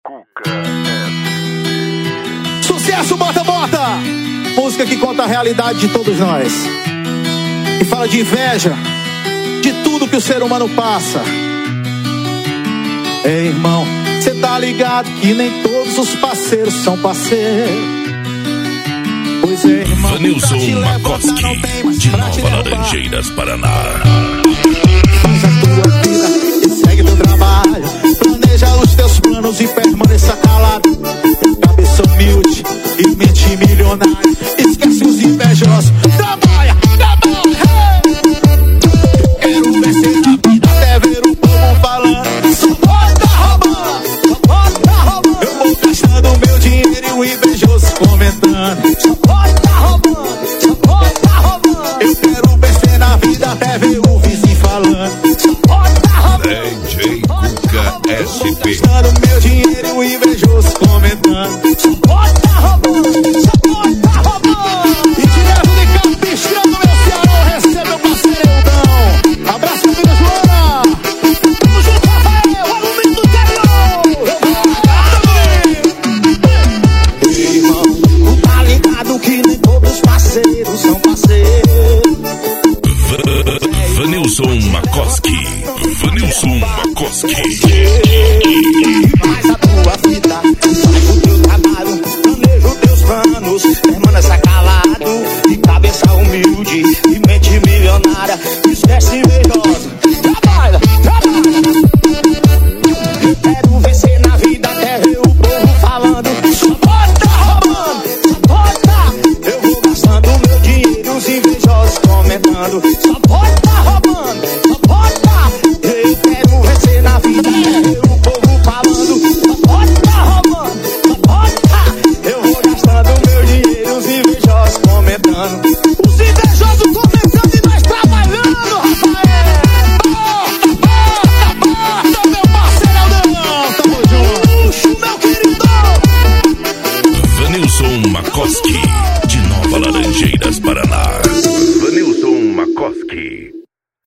Cuca. Sucesso, bota, bota! Música que conta a realidade de todos nós. E fala de inveja, de tudo que o ser humano passa. Ei, irmão, cê tá ligado que nem todos os parceiros são parceiros. Pois é, irmão, Vanilson Makoski, de Nova Laranjeiras, Paraná. Faz a tua vida e segue teu trabalho. Planeja os teus planos e permaneça calado. Cabeça humilde e mente milionária. Esquece os invejosos. Trabalha, trabalha, hey! Quero vencer na vida até ver o povo falando. Só pode tá roubando, só pode tá roubando. Eu vou gastando meu dinheiro e o invejoso comentando. Só pode tá roubando, só pode tá roubando. Eu quero vencer na vida até ver o vizinho falando. Só pode tá roubando, DJ Cuca SP. gastando meu dinheiro e o invejoso comentando. Só pode tá roubando, só pode tá roubando. E direto de Capistrano, meu Ceará, recebe meu parceirão. Abraço, meu filho Joana. Tamo junto, Rafael, alumínio do interior. Ei, irmão, tu tá ligado que nem todos os parceiros são parceiros. Vanilson Makoski. Vanilson Makoski. Faz a tua vida, sai do teu trabalho, planeja os teus planos, permaneça calado, de cabeça humilde e mente milionária, esquece invejosa, trabalha, trabalha. Eu quero vencer na vida até ver o povo falando, só pode tá roubando, só pode tá. Eu vou gastando meu dinheiro, os invejosos comentando, só pode tá roubando, só pode tá. Eu quero vencer na vida até ver o povo falando, só pode tá roubando, só pode tá. Eu vou gastando meu dinheiro, os invejosos comentando. Os invejosos comentando e nós trabalhando, Rafael. Bota, meu parceirão. Tamo junto, meu queridão. Vanilson Makoski, de Nova Laranjeiras, Paraná. Vanilson Makoski.